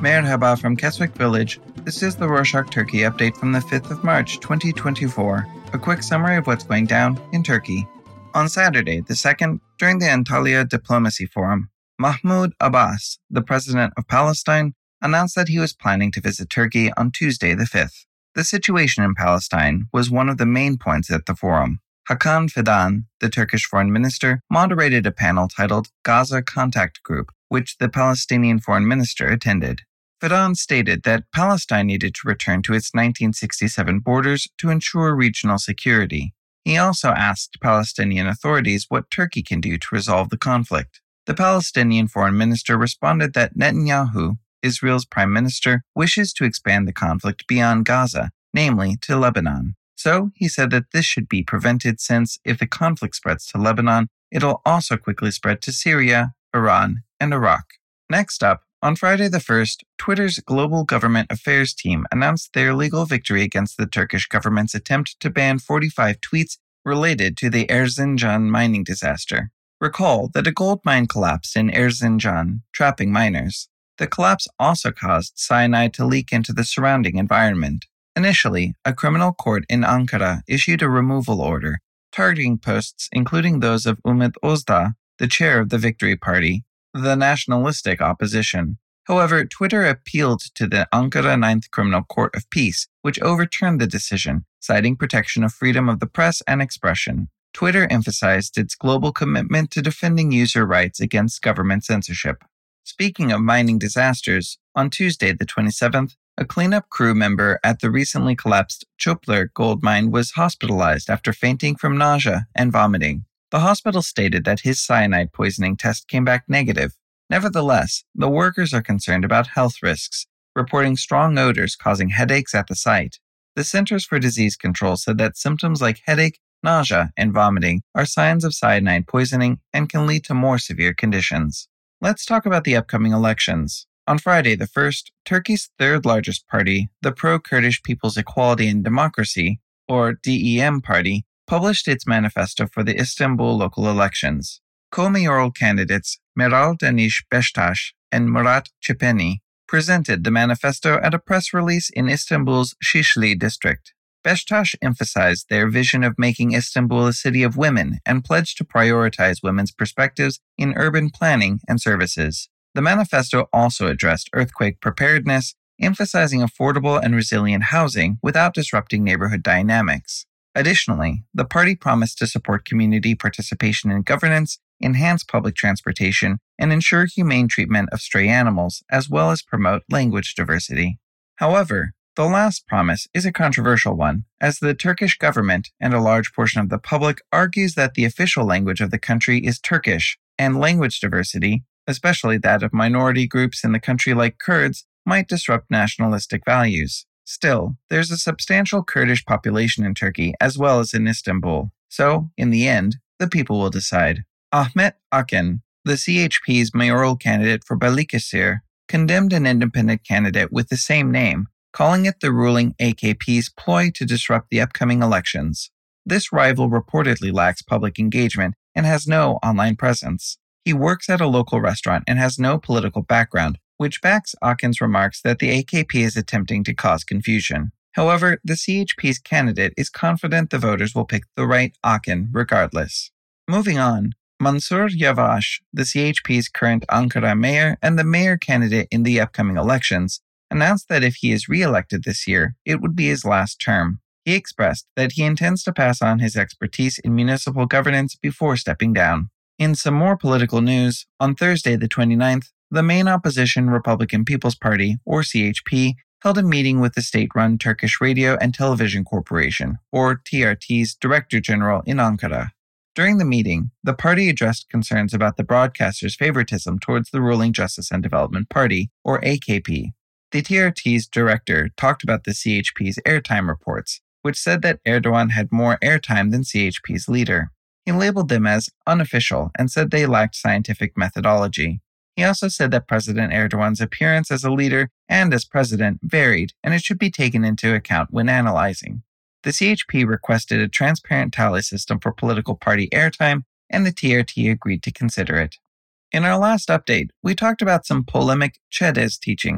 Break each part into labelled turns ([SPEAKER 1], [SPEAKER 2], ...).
[SPEAKER 1] Merhaba from Keswick Village. This is the Rorschach Turkey update from the 5th of March, 2024. A quick summary of what's going down in Turkey. On Saturday, the 2nd, during the Antalya Diplomacy Forum, Mahmoud Abbas, the president of Palestine, announced that he was planning to visit Turkey on Tuesday the 5th. The situation in Palestine was one of the main points at the forum. Hakan Fidan, the Turkish foreign minister, moderated a panel titled Gaza Contact Group, which the Palestinian foreign minister attended. Fidan stated that Palestine needed to return to its 1967 borders to ensure regional security. He also asked Palestinian authorities what Turkey can do to resolve the conflict. The Palestinian foreign minister responded that Netanyahu, Israel's prime minister, wishes to expand the conflict beyond Gaza, namely to Lebanon. So, he said that this should be prevented since, if the conflict spreads to Lebanon, it'll also quickly spread to Syria, Iran, and Iraq. Next up, on Friday the 1st, Twitter's Global Government Affairs team announced their legal victory against the Turkish government's attempt to ban 45 tweets related to the Erzincan mining disaster. Recall that a gold mine collapsed in Erzincan, trapping miners. The collapse also caused cyanide to leak into the surrounding environment. Initially, a criminal court in Ankara issued a removal order, targeting posts including those of Umut Özdağ, the chair of the Victory Party, the nationalistic opposition. However, Twitter appealed to the Ankara Ninth Criminal Court of Peace, which overturned the decision, citing protection of freedom of the press and expression. Twitter emphasized its global commitment to defending user rights against government censorship. Speaking of mining disasters, on Tuesday the 27th, a cleanup crew member at the recently collapsed Çöpler gold mine was hospitalized after fainting from nausea and vomiting. The hospital stated that his cyanide poisoning test came back negative. Nevertheless, the workers are concerned about health risks, reporting strong odors causing headaches at the site. The Centers for Disease Control said that symptoms like headache, nausea, and vomiting are signs of cyanide poisoning and can lead to more severe conditions. Let's talk about the upcoming elections. On Friday the 1st, Turkey's third largest party, the Pro-Kurdish People's Equality and Democracy, or DEM party, published its manifesto for the Istanbul local elections. Co-mayoral candidates Meral Danish Beştaş and Murat Çepeni presented the manifesto at a press release in Istanbul's Şişli district. Beştaş emphasized their vision of making Istanbul a city of women and pledged to prioritize women's perspectives in urban planning and services. The manifesto also addressed earthquake preparedness, emphasizing affordable and resilient housing without disrupting neighborhood dynamics. Additionally, the party promised to support community participation in governance, enhance public transportation, and ensure humane treatment of stray animals, as well as promote language diversity. However, the last promise is a controversial one, as the Turkish government and a large portion of the public argues that the official language of the country is Turkish, and language diversity, especially that of minority groups in the country like Kurds, might disrupt nationalistic values. Still, there's a substantial Kurdish population in Turkey as well as in Istanbul, so, in the end, the people will decide. Ahmet Akın, the CHP's mayoral candidate for Balıkesir, condemned an independent candidate with the same name, calling it the ruling AKP's ploy to disrupt the upcoming elections. This rival reportedly lacks public engagement and has no online presence. He works at a local restaurant and has no political background, which backs Akın's remarks that the AKP is attempting to cause confusion. However, the CHP's candidate is confident the voters will pick the right Akın regardless. Moving on, Mansur Yavaş, the CHP's current Ankara mayor and the mayor candidate in the upcoming elections, announced that if he is re-elected this year, it would be his last term. He expressed that he intends to pass on his expertise in municipal governance before stepping down. In some more political news, on Thursday the 29th, the main opposition Republican People's Party, or CHP, held a meeting with the state-run Turkish Radio and Television Corporation, or TRT's Director General in Ankara. During the meeting, the party addressed concerns about the broadcaster's favoritism towards the ruling Justice and Development Party, or AKP. The TRT's director talked about the CHP's airtime reports, which said that Erdogan had more airtime than CHP's leader. He labeled them as unofficial and said they lacked scientific methodology. He also said that President Erdogan's appearance as a leader and as president varied, and it should be taken into account when analyzing. The CHP requested a transparent tally system for political party airtime, and the TRT agreed to consider it. In our last update, we talked about some polemic Chavez teachings.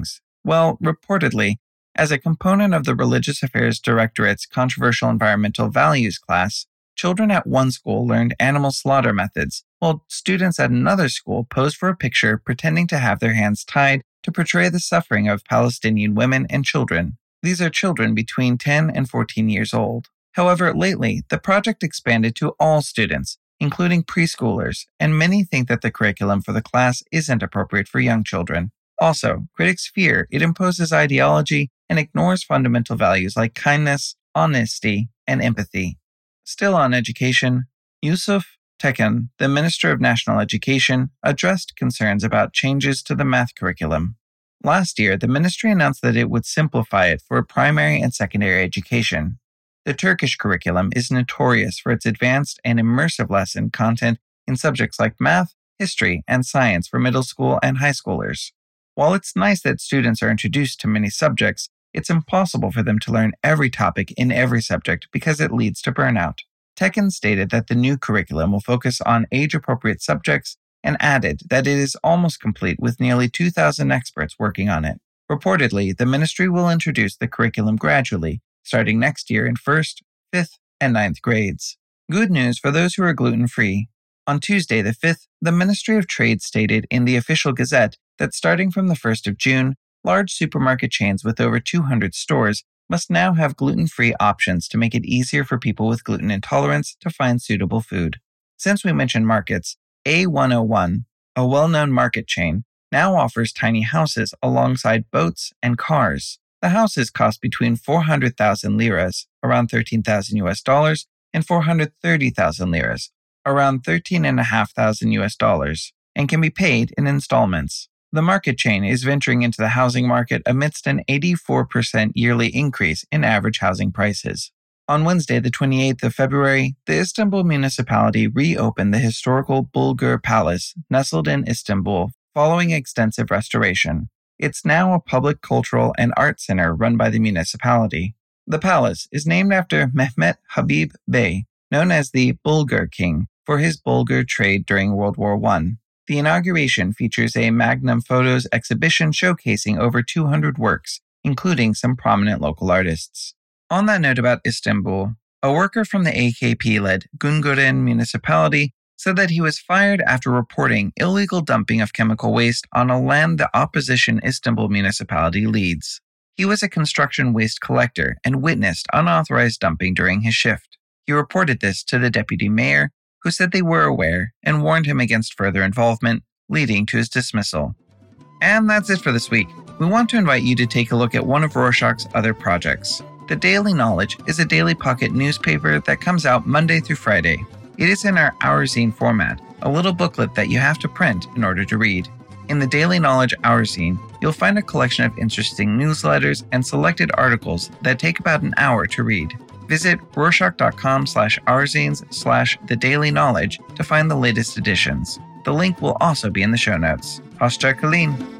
[SPEAKER 1] Well, reportedly, as a component of the Religious Affairs Directorate's Controversial Environmental Values class, children at one school learned animal slaughter methods, while students at another school posed for a picture pretending to have their hands tied to portray the suffering of Palestinian women and children. These are children between 10 and 14 years old. However, lately, the project expanded to all students, including preschoolers, and many think that the curriculum for the class isn't appropriate for young children. Also, critics fear it imposes ideology and ignores fundamental values like kindness, honesty, and empathy. Still on education, Yusuf Tekin, the Minister of National Education, addressed concerns about changes to the math curriculum. Last year, the ministry announced that it would simplify it for primary and secondary education. The Turkish curriculum is notorious for its advanced and immersive lesson content in subjects like math, history, and science for middle school and high schoolers. While it's nice that students are introduced to many subjects, it's impossible for them to learn every topic in every subject because it leads to burnout. Tekin stated that the new curriculum will focus on age-appropriate subjects and added that it is almost complete with nearly 2,000 experts working on it. Reportedly, the ministry will introduce the curriculum gradually, starting next year in 1st, 5th, and 9th grades. Good news for those who are gluten-free. On Tuesday the 5th, the Ministry of Trade stated in the Official Gazette that starting from the 1st of June, large supermarket chains with over 200 stores must now have gluten-free options to make it easier for people with gluten intolerance to find suitable food. Since we mentioned markets, A101, a well-known market chain, now offers tiny houses alongside boats and cars. The houses cost between 400,000 liras, around 13,000 US dollars, and 430,000 liras, around 13,500 US dollars, and can be paid in installments. The market chain is venturing into the housing market amidst an 84% yearly increase in average housing prices. On Wednesday, the 28th of February, the Istanbul municipality reopened the historical Bulgur Palace, nestled in Istanbul, following extensive restoration. It's now a public cultural and art center run by the municipality. The palace is named after Mehmet Habib Bey, known as the Bulgur King, for his Bulgur trade during World War I. The inauguration features a Magnum Photos exhibition showcasing over 200 works, including some prominent local artists. On that note about Istanbul, a worker from the AKP-led Güngören municipality said that he was fired after reporting illegal dumping of chemical waste on a land the opposition Istanbul municipality leads. He was a construction waste collector and witnessed unauthorized dumping during his shift. He reported this to the deputy mayor, who said they were aware and warned him against further involvement, leading to his dismissal. And that's it for this week. We want to invite you to take a look at one of Rorschach's other projects. The Daily Knowledge is a daily pocket newspaper that comes out Monday through Friday. It is in our Our Zine format, a little booklet that you have to print in order to read. In the Daily Knowledge Our Zine, you'll find a collection of interesting newsletters and selected articles that take about an hour to read. Visit Rorschach.com/ourzines/thedailyKnowledge to find the latest editions. The link will also be in the show notes. Hoşça kalın.